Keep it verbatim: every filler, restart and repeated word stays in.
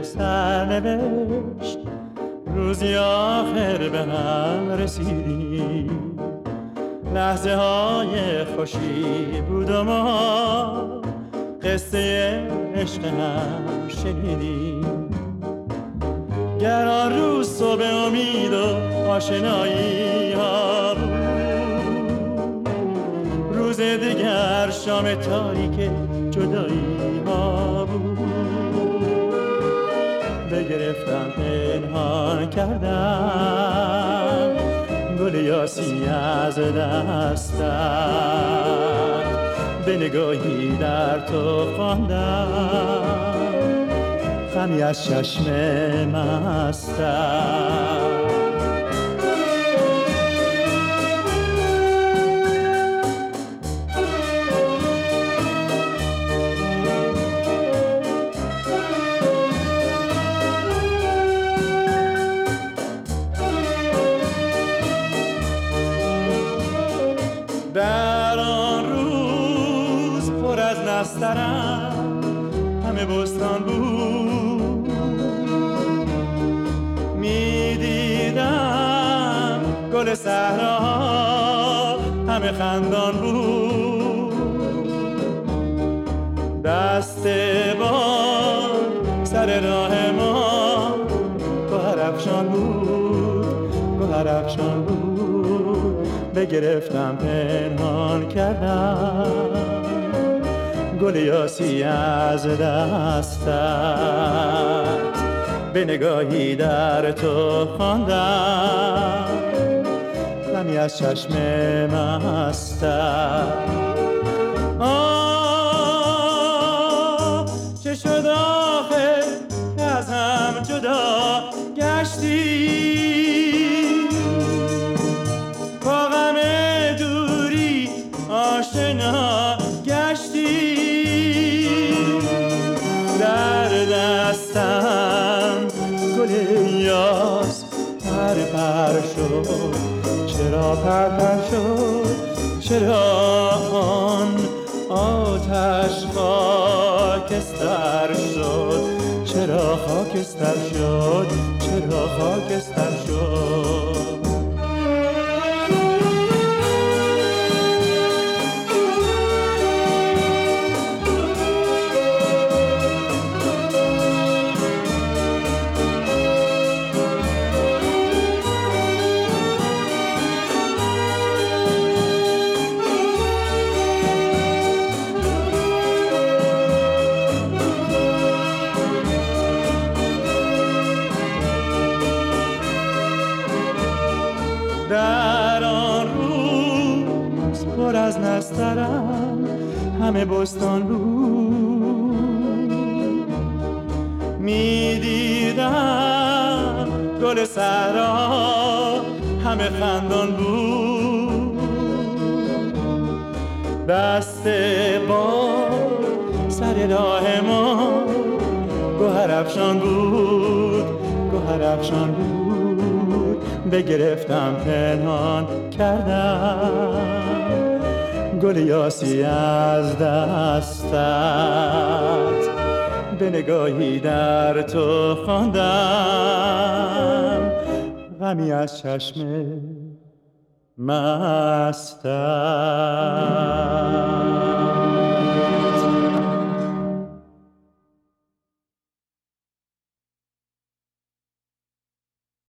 سرنوشت روزی آخر به هم رسیدیم، لحظه های خوشی بود و ما قصه عشق هم شنیدیم. گر آن روز صبح امید و آشنایی ها بود، روز دیگر شام تاریک جدایی ها بود. بگرفتم پنهان کردم گل یاسی از دستت، به نگاهی در تو خواندم غمی از چشم مستت. در آن روز پر از نسترن همه بستان بود، میدیدم گل صحرا همه خندان بود. دست باد سر راه ما گوهر افشان بود، گوهر افشان بود. بگرفتم پنهان کردم گل یاسی از دستت، به نگاهی در تو خواندم غمی از چشم مستت. آه چه شد آخر که از هم جدا گشتی، با غم دوری آشنا گشتی. در دستم گل یاس پر پر شد، چرا پر پر شد؟ چرا آن آتش خاکستر شد؟ چرا خاکستر شد؟ چرا خاکستر شد؟ در آن روز پر از نسترن همه بستان بود، میدیدم گل صحرا همه خندان بود. دست باد سر راه ما گوهر افشان بود، گوهر افشان بود. بگرفتم پنهان کردم گل یاسی از دستت، به نگاهی در تو خواندم غمی از چشم مستت.